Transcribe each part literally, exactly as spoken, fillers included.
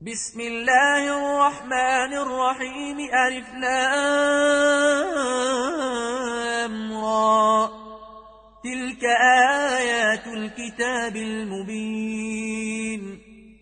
بسم الله الرحمن الرحيم ألف لام را تلك آيات الكتاب المبين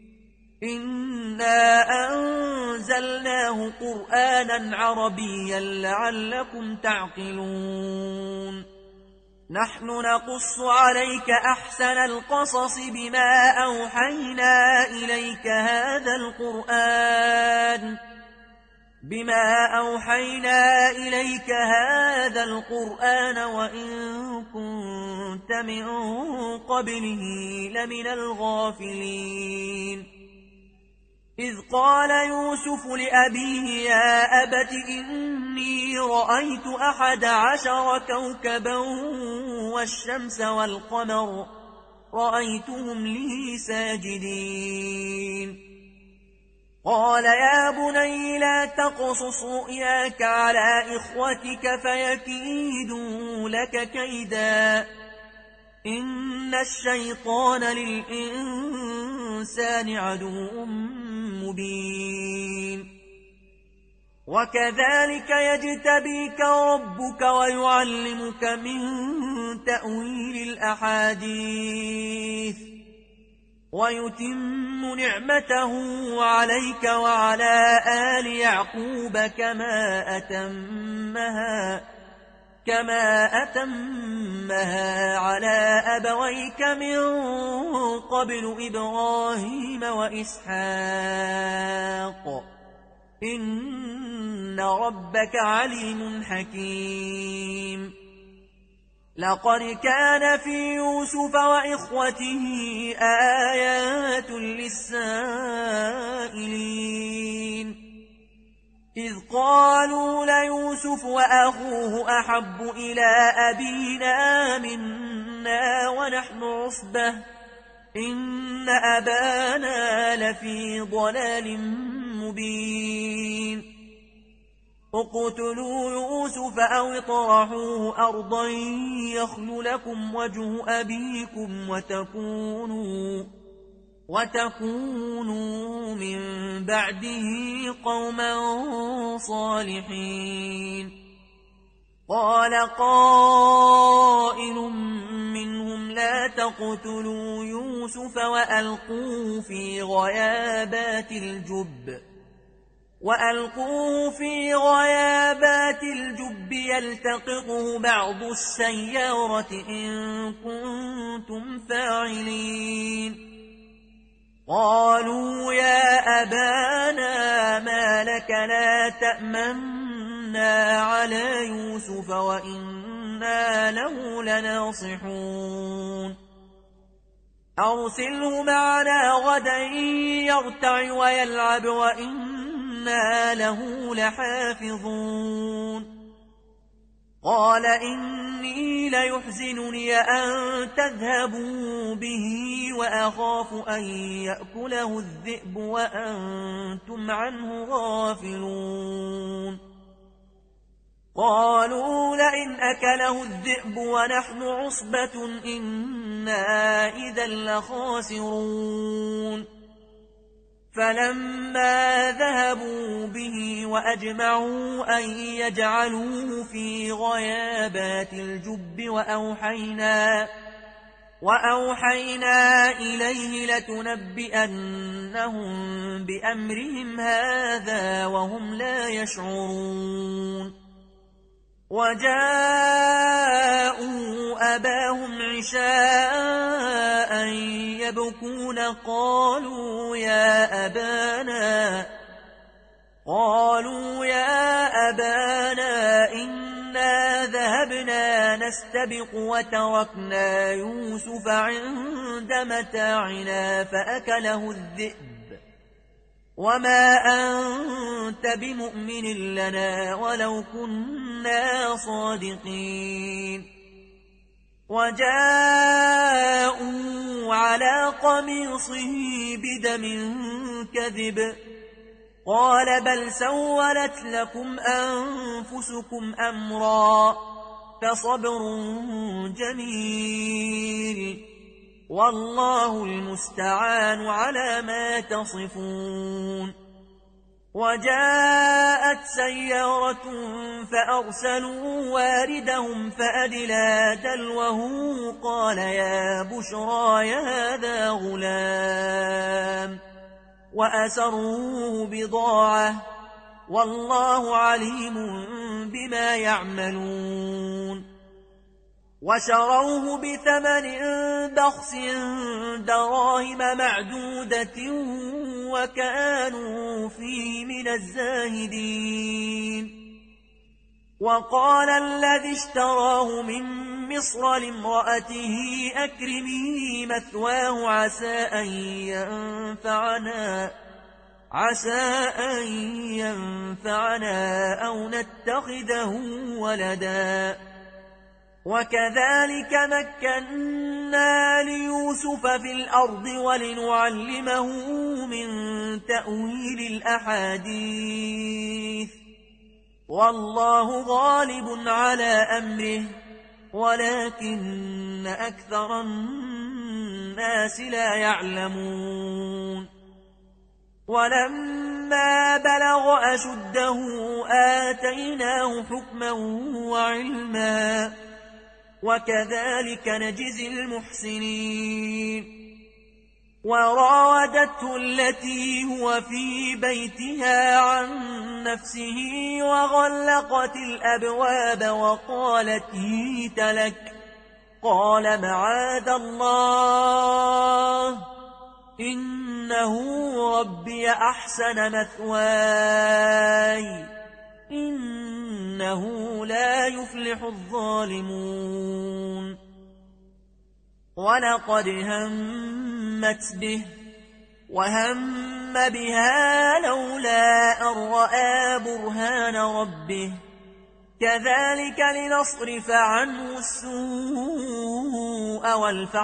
إنا أنزلناه قرآنا عربيا لعلكم تعقلون نحن نقص عليك أحسن القصص بما أوحينا إليك هذا القرآن بما أوحينا إليك هذا القرآن وإن كنت من قبله لمن الغافلين إذ قال يوسف لأبيه يا أبت إني رأيت أحد عشر كوكبا والشمس والقمر رأيتهم لي ساجدين قال يا بني لا تقصص رؤياك على إخوتك فيكيدوا لك كيدا إن الشيطان للإنسان عدو مبين وكذلك يجتبيك ربك ويعلمك من تأويل الأحاديث ويتم نعمته عليك وعلى آل يعقوب كما أتمها كما أتمها على أبويك من قبل إبراهيم وإسحاق إن ربك عليم حكيم لقد كان في يوسف وإخوته آيات للسائلين إذ قالوا ليوسف وأخوه أحب إلى أبينا منا ونحن عصبة إن أبانا لفي ضلال مبين اقتلوا يوسف أو اطرحوه أرضا يخل لكم وجه أبيكم وتكونوا وتكونوا من بعده قوما صالحين قال قائل منهم لا تقتلوا يوسف وألقوه في غيابات الجب وألقوه في غيابات الجب يلتقطه بعض السيارة إن كنتم فاعلين قالوا يا أبانا ما لك لا تأمنا على يوسف وإنا له لناصحون أرسله معنا غدا يرتع ويلعب وإنا له لحافظون قال إني ليحزنني أن تذهبوا به وأخاف أن يأكله الذئب وأنتم عنه غافلون قالوا لئن أكله الذئب ونحن عصبة إنا إذا لخاسرون فلما ذهبوا به وأجمعوا أن يجعلوه في غيابات الجب وأوحينا, وأوحينا إليه لتنبئنهم بأمرهم هذا وهم لا يشعرون وجاءوا أباهم عشاء يبكون قالوا يا أبانا قالوا يا أبانا إنا ذهبنا نستبق وتركنا يوسف عند متاعنا فأكله الذئب وما أنت بمؤمن لنا ولو كنا صادقين وجاءوا على قميصه بدم كذب قال بل سولت لكم أنفسكم أمرا فصبر جميل والله المستعان على ما تصفون. وجاءت سيارة فأرسلوا واردهم فأدلى دلوه قال يا بشرى هذا غلام وأسروه بضاعة والله عليم بما يعملون. وشروه بثمن بخس دراهم معدودة وكانوا فيه من الزاهدين. وقال الذي اشتراه من مصر لامرأته أكرمي مثواه عسى أن ينفعنا عسى أن ينفعنا أو نتخذه ولدا. وكذلك مكنا ليوسف في الأرض ولنعلمه من تأويل الأحاديث والله غالب على أمره ولكن أكثر الناس لا يعلمون. ولما بلغ أشده آتيناه حكما وعلما وكذلك نجزي المحسنين. وراودته التي هو في بيتها عن نفسه وغلقت الأبواب وقالت هيت لك قال معاذ الله إنه ربي أحسن مثواي إنه لا يفلح الظالمون. ولقد همت به وهم بها لولا أن رأى برهان ربه كذلك لنصرف عنه السوء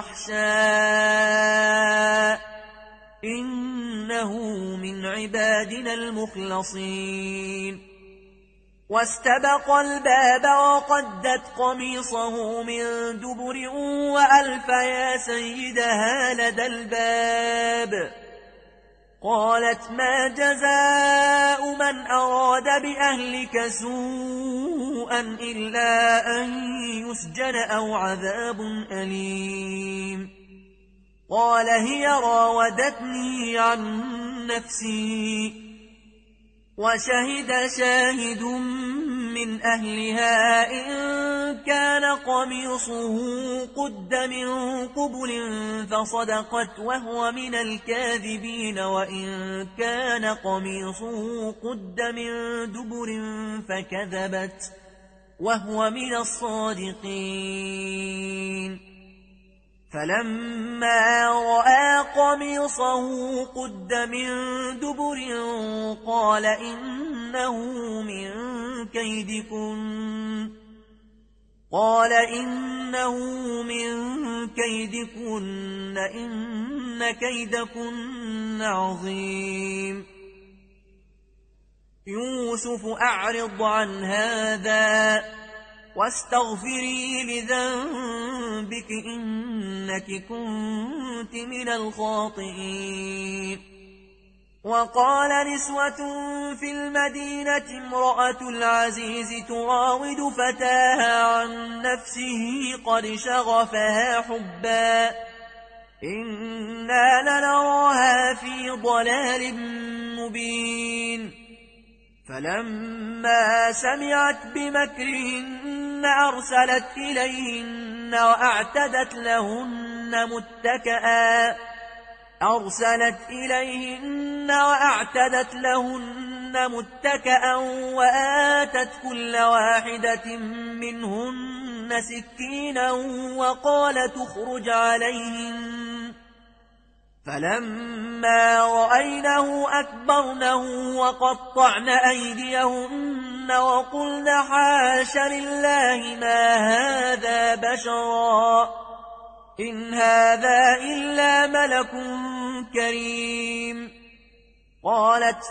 والفحشاء إنه من عبادنا المخلصين. واستبق الباب وقدت قميصه من دبر وألف يا سيدها لدى الباب قالت ما جزاء من أراد بأهلك سوءا إلا أن يسجن أو عذاب أليم. قال هي راودتني عن نفسي وشهد شاهد من أهلها إن كان قميصه قد من قبل فصدقت وهو من الكاذبين وإن كان قميصه قد من دبر فكذبت وهو من الصادقين. فلما رأى قميصه قد من دبر قال إنه من كيدكن قال إنه من كيدكن إن كيدكن عظيم. يوسف أعرض عن هذا واستغفري لذنبك إنك كنت من الخاطئين. وقال نسوة في المدينة امرأة العزيز تراود فتاها عن نفسه قد شغفها حبا إنا لنراها في ضلال مبين. فلما سمعت بمكرهن أرسلت إليهن وأعتدت لهن متكئا أرسلت إليهن وأعتدت لهن متكئا وآتت كل واحدة منهن سكينا وقالت اخرج عليهن. فلما رأينه أكبرنه وقطعن أيديهن وقلن حاش لله ما هذا بشرا إن هذا إلا ملك كريم. قالت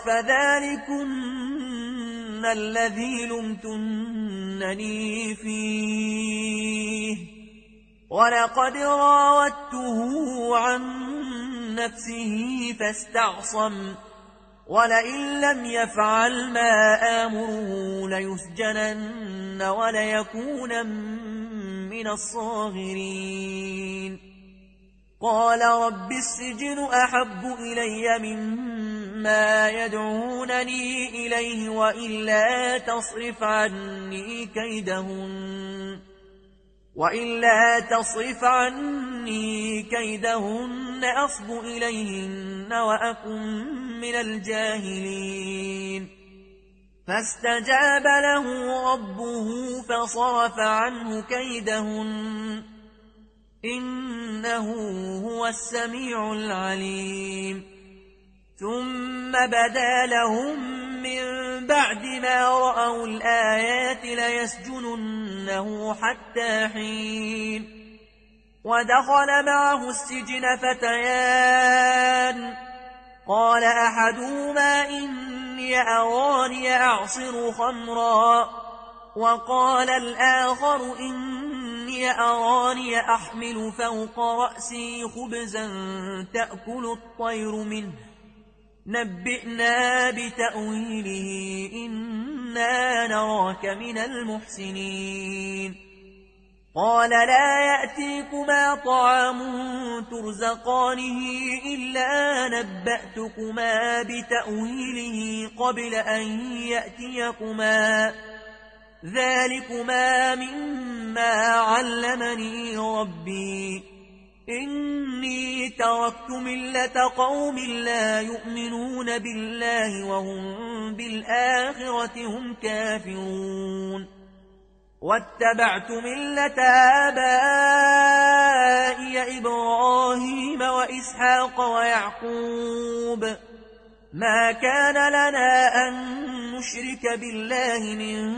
فذلكن الذي لمتنني فيه ولقد راودته عن نفسه فاستعصم ولئن لم يفعل ما آمره ليسجنن وليكون من الصاغرين قال رب السجن أحب إلي مما يدعونني إليه وإلا تصرف عني كيدهن وإلا تصرف عني كيدهن أصب إليهن وأكن من الجاهلين فاستجاب له ربه فصرف عنه كيدهن إنه هو السميع العليم ثم بدا لهم من بعد ما رأوا الآيات ليسجننه حتى حين ودخل معه السجن فتيان قال أحدهما إني أراني أعصر خمرا وقال الآخر إني أراني أحمل فوق رأسي خبزا تأكل الطير منه نبئنا بتأويله إنا نراك من المحسنين قال لا يأتيكما طعام ترزقانه إلا نبأتكما بتأويله قبل أن يأتيكما ذلكما مما علمني ربي إني تركت ملة قوم لا يؤمنون بالله وهم بالآخرة هم كافرون واتبعت ملة آبائي إبراهيم وإسحاق ويعقوب ما كان لنا أن نشرك بالله من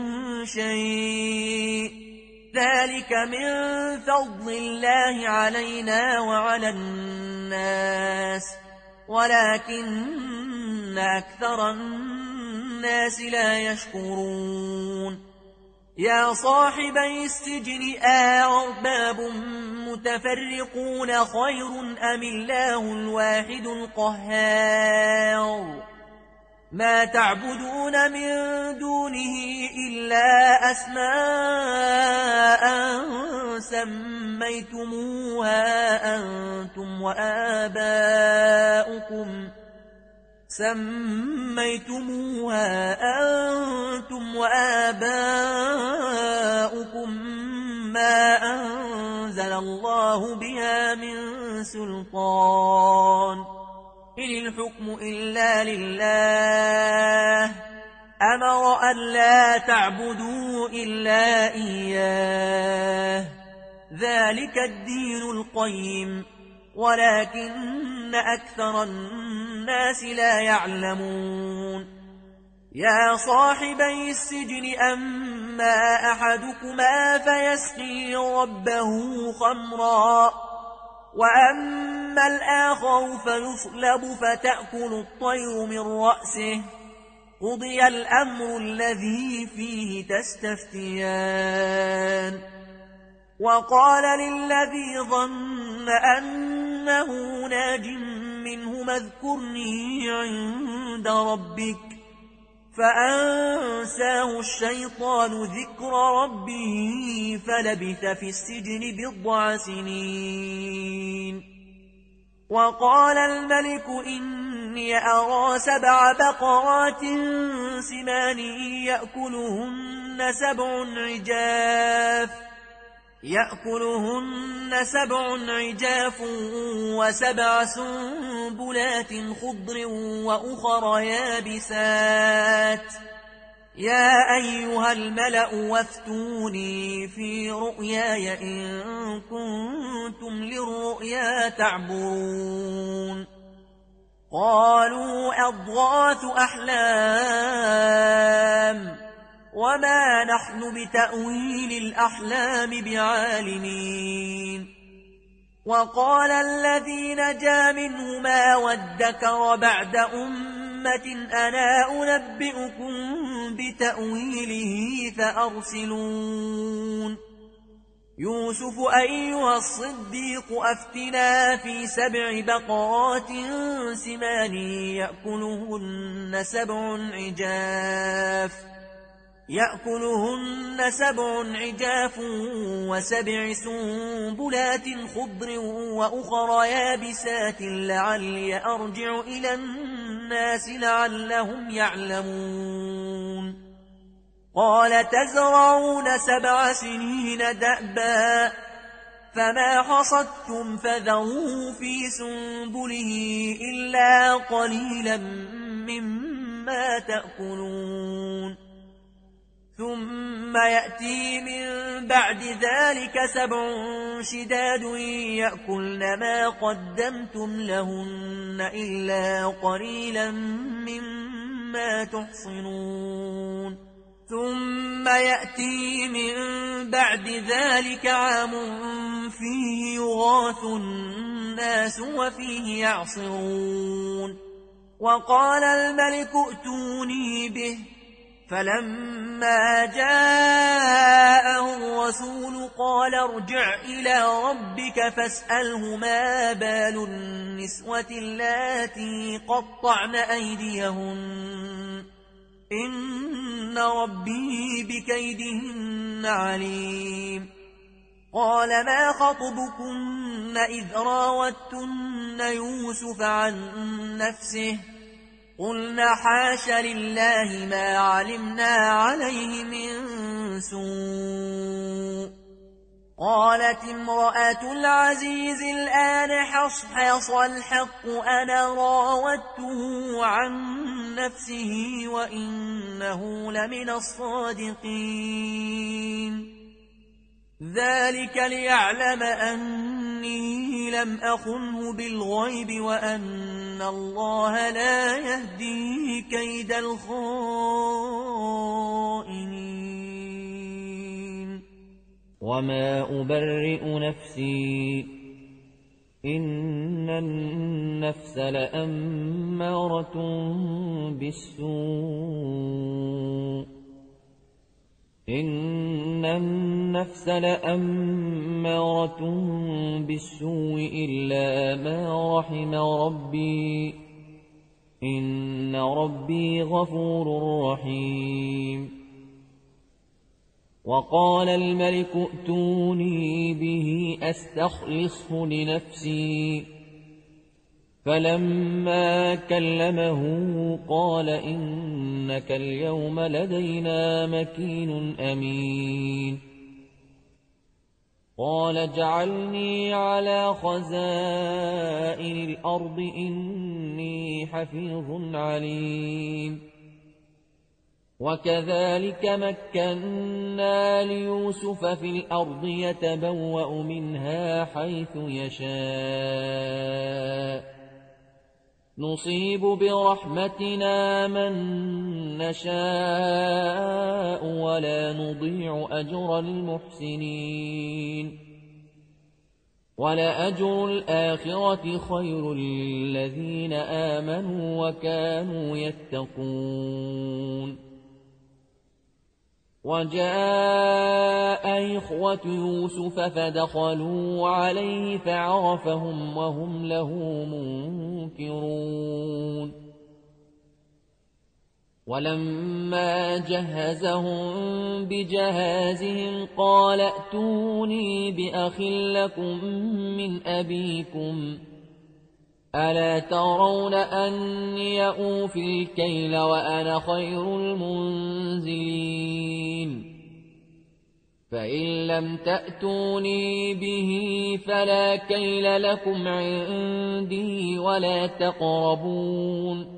شيء ذلك من فضل الله علينا وعلى الناس ولكن أكثر الناس لا يشكرون يا صاحبي السجن أأرباب متفرقون خير أم الله الواحد القهار ما تعبدون من دونه إلا أسماء سميتموها أنتم وآباؤكم سميتموها أنتم وآباؤكم ما أنزل الله بها من سلطان إن الحكم إلا لله أمر أن لا تعبدوا إلا إياه ذلك الدين القيم ولكن أكثر الناس لا يعلمون يا صاحبي السجن أما أحدكما فيسقي ربه خمرا وأما الآخر فيصلب فتأكل الطير من رأسه قضي الأمر الذي فيه تستفتيان وقال للذي ظن أنه ناج منه اذكرني عند ربك فأنساه الشيطان ذكر ربه فلبث في السجن بضع سنين وقال الملك إني أرى سبع بقرات سمان يأكلهن سبع عجاف يأكلهن سبع عجاف وسبع سنبلات خضر وأخر يابسات يا أيها الملأ وافتوني في رؤياي إن كنتم للرؤيا تعبرون قالوا أضغاث أحلام وما نحن بتأويل الأحلام بعالمين وقال الذي نجا منهما وادكر بعد أمة أنا أنبئكم بتأويله فأرسلون يوسف أيها الصديق أفتنا في سبع بقرات سمان يأكلهن سبع عجاف يأكلهن سبع عجاف وسبع سنبلات خضر وأخر يابسات لعلي أرجع إلى الناس لعلهم يعلمون قال تزرعون سبع سنين دأبا فما حصدتم فذروه في سنبله إلا قليلا مما تأكلون ثم يأتي من بعد ذلك سبع شداد يأكلن ما قدمتم لهن إلا قليلا مما تحصنون ثم يأتي من بعد ذلك عام فيه يغاث الناس وفيه يعصرون وقال الملك ائتوني به فلما جاءه الرسول قال ارجع إلى ربك فاسأله ما بال النسوة اللاتي قطعن أيديهن إن ربي بكيدهن عليم قال ما خطبكن إذ راوتن يوسف عن نفسه قلنا حاش لله ما علمنا عليه من سوء قالت امرأة العزيز الآن حصحص الحق أنا راودته عن نفسه وإنه لمن الصادقين ذلك ليعلم أني لم أخنه بالغيب وأن الله لا يهدي كيد الخائنين وما أبرئ نفسي إن النفس لأمارة بالسوء إن النفس لأمارة بالسوء إلا ما رحم ربي إن ربي غفور رحيم وقال الملك ائتوني به أستخلصه لنفسي فلما كلمه قال إنك اليوم لدينا مكين أمين قال اجعلني على خزائن الأرض إني حفيظ عليم وكذلك مكنا ليوسف في الأرض يتبوأ منها حيث يشاء نصيب برحمتنا من نشاء ولا نضيع أجر المحسنين ولأجر الآخرة خير للذين آمنوا وكانوا يتقون وجاء إخوة يوسف فدخلوا عليه فعرفهم وهم له منكرون ولما جهزهم بجهازهم قال ائتوني بأخ لكم من أبيكم ألا ترون أني أوفي الكيل وأنا خير المنزلين فإن لم تأتوني به فلا كيل لكم عندي ولا تقربون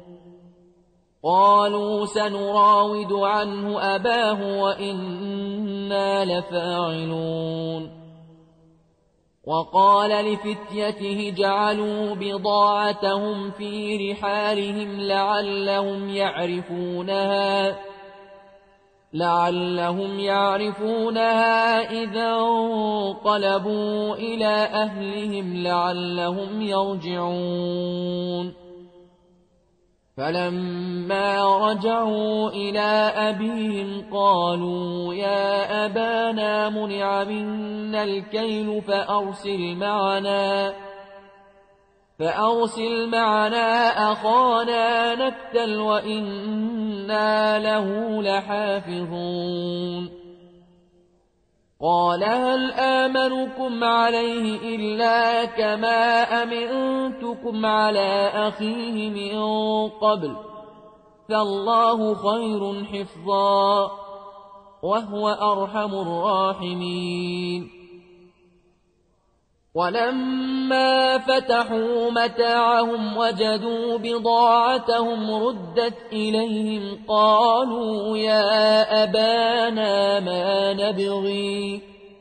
قالوا سنراود عنه أباه وإنا لفاعلون وقال لفتيته جعلوا بضاعتهم في رحالهم لعلهم يعرفونها لعلهم يعرفونها إذا انقلبوا إلى أهلهم لعلهم يرجعون فلما رجعوا إلى أبيهم قالوا يا أبانا منع منا الكيل فأرسل معنا فأرسل معنا أخانا نكتل وإنا له لحافظون قال هل آمنكم عليه إلا كما أمنتكم على أخيه من قبل فالله خير حفظا وهو أرحم الراحمين ولما فتحوا متاعهم وجدوا بضاعتهم ردت إليهم قالوا يا أبانا ما نبغي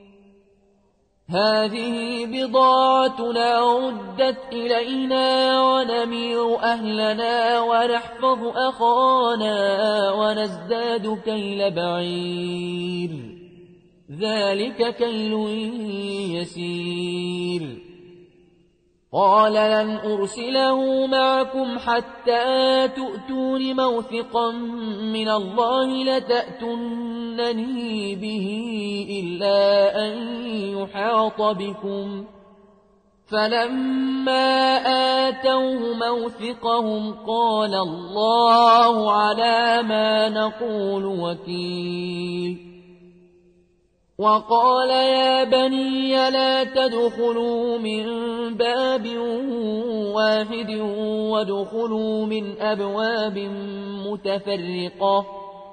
هذه بضاعتنا ردت إلينا ونمير أهلنا ونحفظ أخانا ونزداد كيل بعير ذلك كيل يسير قال لن أرسله معكم حتى تؤتون موثقا من الله لتأتونني به إلا أن يحاط بكم فلما آتوه موثقهم قال الله على ما نقول وكيل وقال يا بني لا تدخلوا من باب واحد وادخلوا من أبواب متفرقة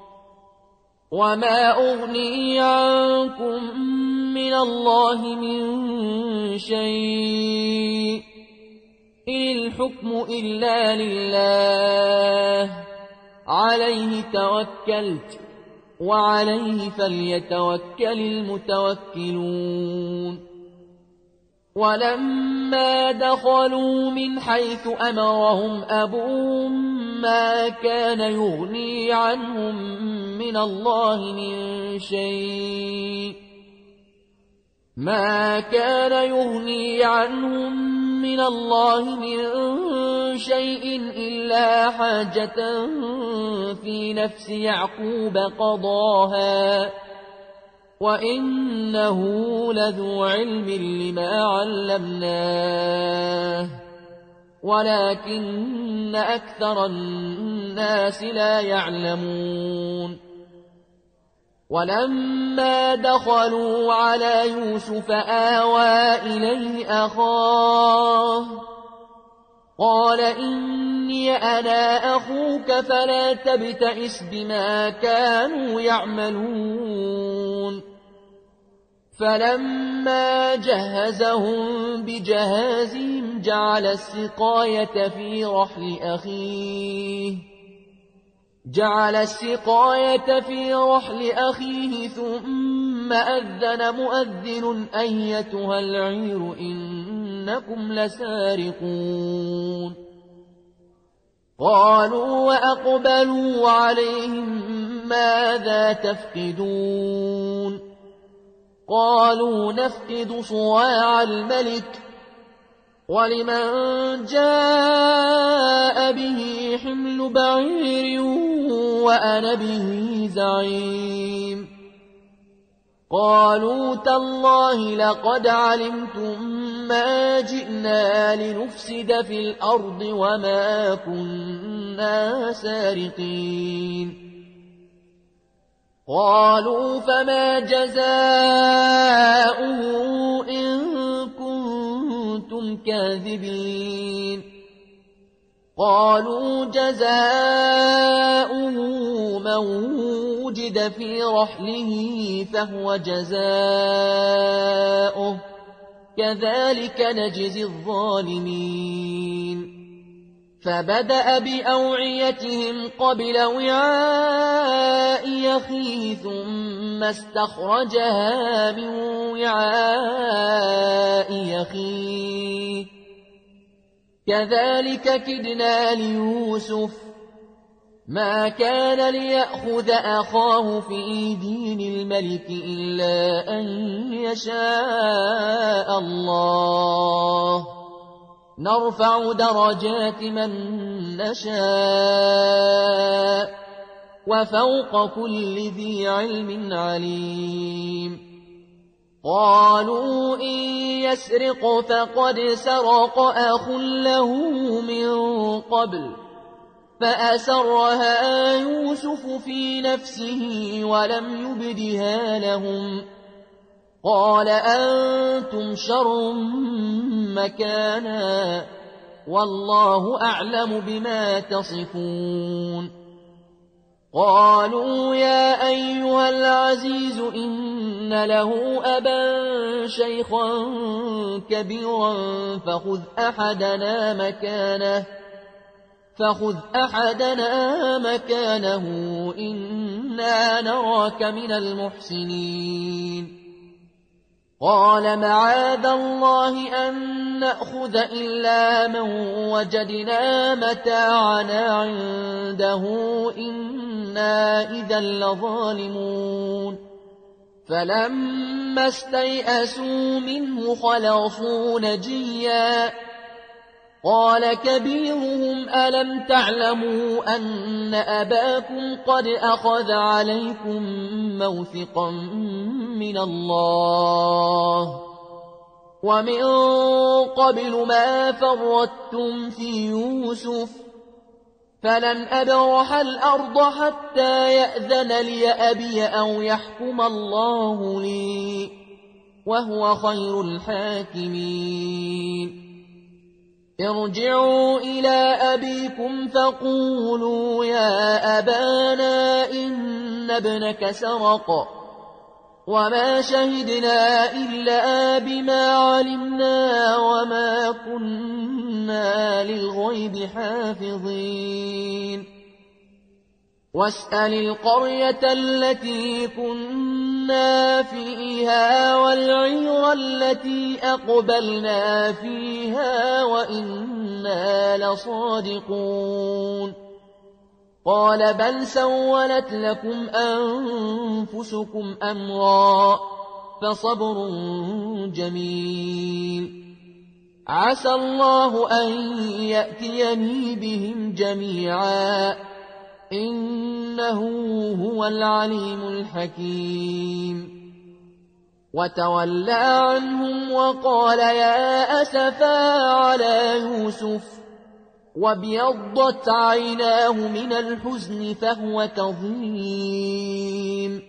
وما أغني عنكم من الله من شيء إن الحكم إلا لله عليه توكلت وعليه فليتوكل المتوكلون ولما دخلوا من حيث أمرهم أبوهم ما كان يغني عنهم من الله من شيء ما كان يغني عنهم من الله من شيء إلا حاجة في نفس يعقوب قضاها وإنه لذو علم لما علمناه ولكن أكثر الناس لا يعلمون ولما دخلوا على يوسف آوى إليه أخاه قال إني أنا أخوك فلا تبتئس بما كانوا يعملون فلما جهزهم بجهازهم جعل السقاية في رحل أخيه جعل السقاية في رحل أخيه ثم أذن مؤذن أيتها العير إنكم لسارقون قالوا وأقبلوا عليهم ماذا تفقدون قالوا نفقد صواع الملك ولمن جاء به حمل بعير وأنا به زعيم قالوا تالله لقد علمتم ما جئنا لنفسد في الأرض وما كنا سارقين قالوا فما جزاؤه إن كنتم كاذبين قالوا جزاؤه من وجد في رحله فهو جزاؤه كذلك نجزي الظالمين فبدأ بأوعيتهم قبل وعاء أخيه ثم استخرجها من وعاء أخيه كذلك كدنا ليوسف ما كان ليأخذ أخاه في دين الملك إلا أن يشاء الله نرفع درجات من نشاء وفوق كل ذي علم عليم قالوا إن يسرق فقد سرق أخ له من قبل فأسرها يوسف في نفسه ولم يبدها لهم قال أنتم شر مكانا والله أعلم بما تصفون قالوا يا أيها العزيز إن له أبا شيخا كبيرا فخذ أحدنا مكانه فخذ أحدنا مكانه إنا نراك من المحسنين قال معاذ الله أن نأخذ إلا من وجدنا متاعنا عنده إنا إذا لظالمون فلما استيئسوا منه خلصوا نجيا قال كبيرهم ألم تعلموا أن أباكم قد أخذ عليكم موثقا من الله ومن قبل ما فرطتم في يوسف فلن أبرح الأرض حتى يأذن لي أبي أو يحكم الله لي وهو خير الحاكمين ارجعوا إلى أبيكم فقولوا يا أبانا إن ابنك سرق وما شهدنا إلا بما علمنا وما كنا للغيب حافظين واسأل القرية التي كنا فيها والعير التي أقبلنا فيها وإنا لصادقون قال بل سولت لكم أنفسكم أمرا فصبر جميل عسى الله أن يأتيني بهم جميعا إنه هو العليم الحكيم وتولى عنهم وقال يا أسفا على يوسف وابيضت عيناه من الحزن فهو كظيم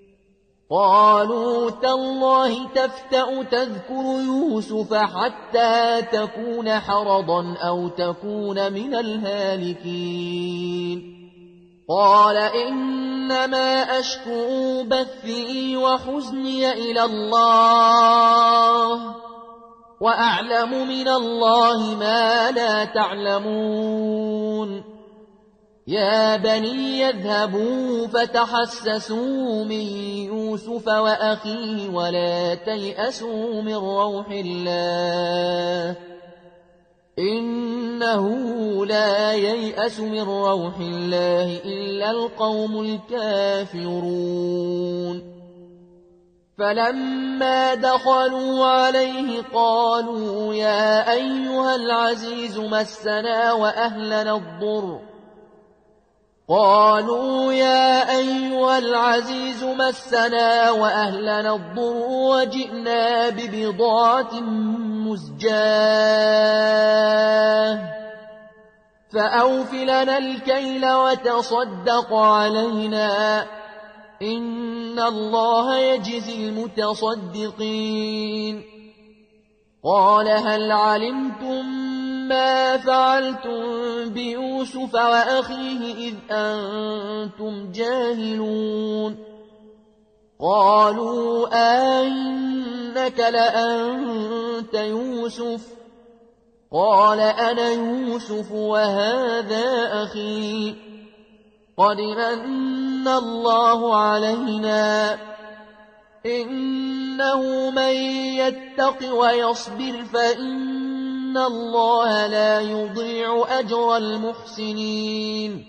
قالوا تالله تفتأ تذكر يوسف حتى تكون حرضا أو تكون من الهالكين قال إنما أشكو بثي وحزني إلى الله وأعلم من الله ما لا تعلمون يا بني يذهبوا فتحسسوا من يوسف وأخيه ولا تيأسوا من روح الله إنه لا ييأس من روح الله إلا القوم الكافرون فلما دخلوا عليه قالوا يا أيها العزيز مسنا وأهلنا الضر قالوا يا أيها العزيز مسنا وأهلنا الضر وجئنا ببضاعة مزجاة فأوف لنا الكيل وتصدق علينا إن الله يجزي المتصدقين قال هل علمتم ما فعلتم بيوسف وأخيه إذ أنتم جاهلون قالوا أئنك لأنت يوسف قال أنا يوسف وهذا أخي قد من الله علينا إنه من يتق ويصبر فإن الله لا يضيع أجر المحسنين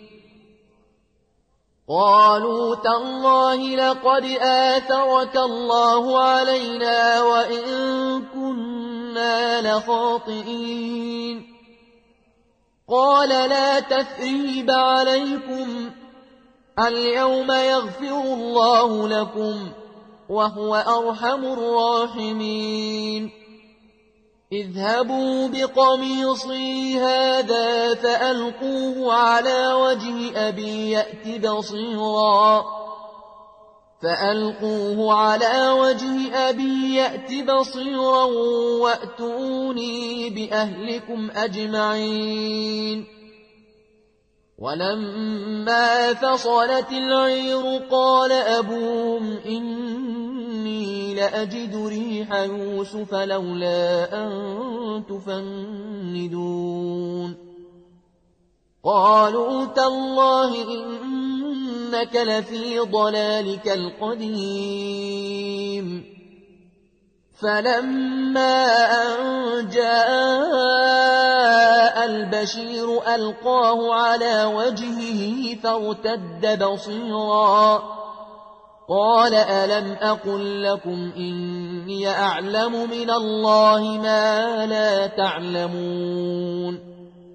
قالوا تالله لقد آثرك الله علينا وإن كنا إنا لخاطئين قال لا تثريب عليكم اليوم يغفر الله لكم وهو أرحم الراحمين اذهبوا بقميصي هذا فألقوه على وجه أبي يأت بصيرا فألقوه على وجه أبي يأت بصيرا وأتوني بأهلكم أجمعين ولما فصلت العير قال أبوهم إني لأجد ريح يوسف لولا أن تفندون قالوا تالله إنك لفي ضلالك القديم فلما أن جاء البشير ألقاه على وجهه فارتد بصيرا قال ألم أقل لكم إني أعلم من الله ما لا تعلمون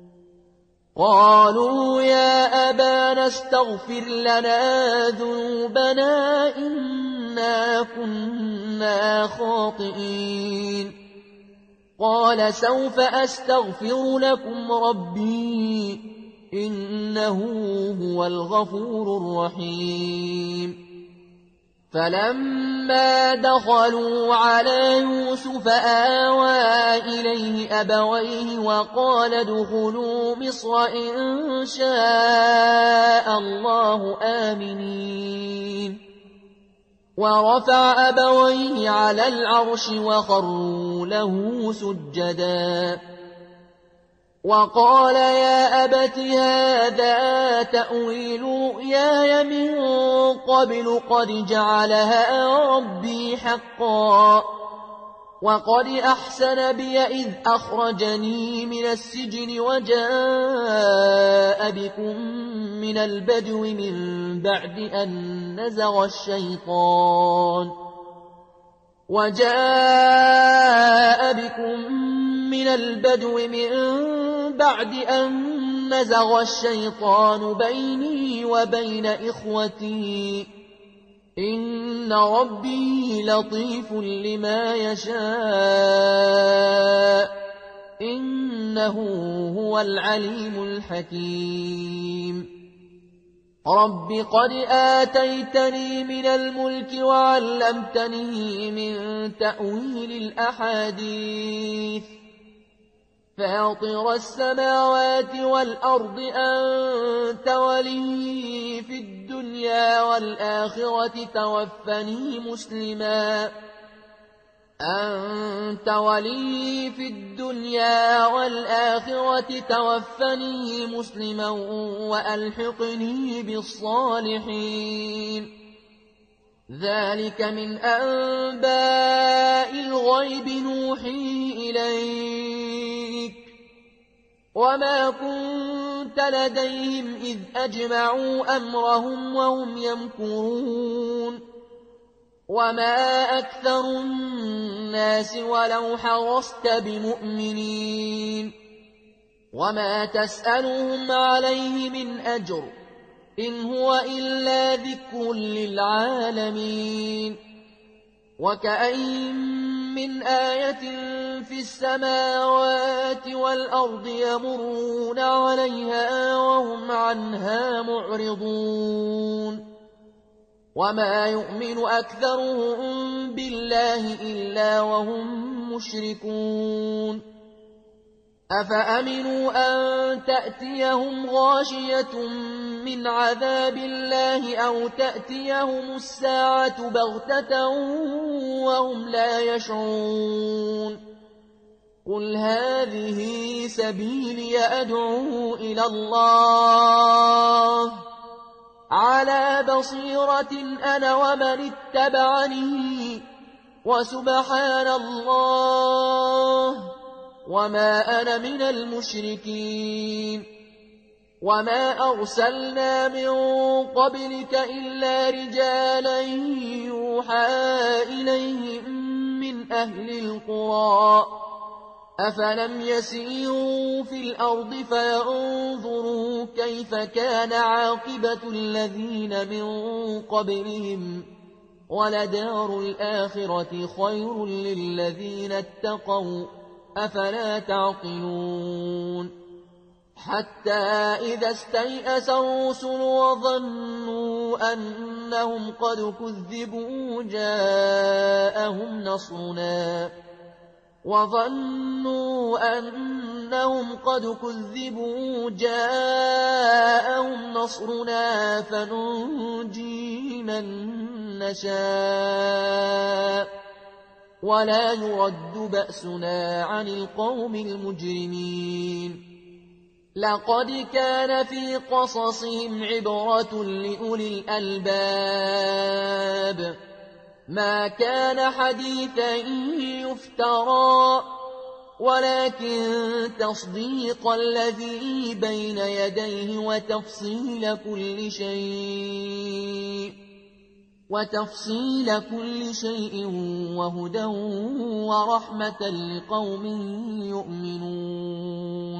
قالوا يا أبانا استغفر لنا ذنوبنا إنا كنا خاطئين قال سوف أستغفر لكم ربي إنه هو الغفور الرحيم فلما دخلوا على يوسف آوى إليه أبويه وقال ادخلوا مصر إن شاء الله آمنين ورفع أبويه على العرش وخروا له سجدا وقال يا أبت هذا تأويل رؤياي من قبل قد جعلها ربي حقا وقد أحسن بي إذ أخرجني من السجن وجاء بكم من البدو من بعد أن نزغ الشيطان وجاء بكم من البدو من بعد أن نزغ الشيطان بيني وبين إخوتي إن ربي لطيف لما يشاء إنه هو العليم الحكيم رب قد آتيتني من الملك وعلمتني من تأويل الأحاديث فاطر السماوات والأرض أنت ولي في الدنيا والآخرة توفني مسلما أنت ولي في الدنيا والآخرة توفني مسلما وألحقني بالصالحين ذلك من أنباء الغيب نوحي إليك وما كنت لديهم إذ أجمعوا أمرهم وهم يمكرون وما أكثر الناس ولو حرصت بمؤمنين وما تسألهم عليه من أجر إن هو إلا ذكر للعالمين وكأين من آية في السماوات والأرض يمرون عليها وهم عنها معرضون وما يؤمن أكثرهم بالله إلا وهم مشركون أفأمنوا أن تأتيهم غاشية من عذاب الله أو تأتيهم الساعة بغتة وهم لا يشعرون قل هذه سبيلي أدعو إلى الله على بصيرة أنا ومن اتبعني وسبحان الله وما أنا من المشركين وما أرسلنا من قبلك إلا رجالا يوحى إليهم من أهل القرى أفلم يسيروا في الأرض فينظروا كيف كان عاقبة الذين من قبلهم ولدار الآخرة خير للذين اتقوا أفلا تعقلون حتى إذا استيأس الرسل وظنوا أنهم قد كذبوا جاءهم نصرنا وظنوا أنهم قد كذبوا جاءهم نصرنا فننجي من نشاء ولا يرد بأسنا عن القوم المجرمين لقد كان في قصصهم عبرة لأولي الألباب ما كان حديثا يفترى ولكن تصديق الذي بين يديه وتفصيل كل شيء وتفصيل كل شيء وهدى ورحمة لقوم يؤمنون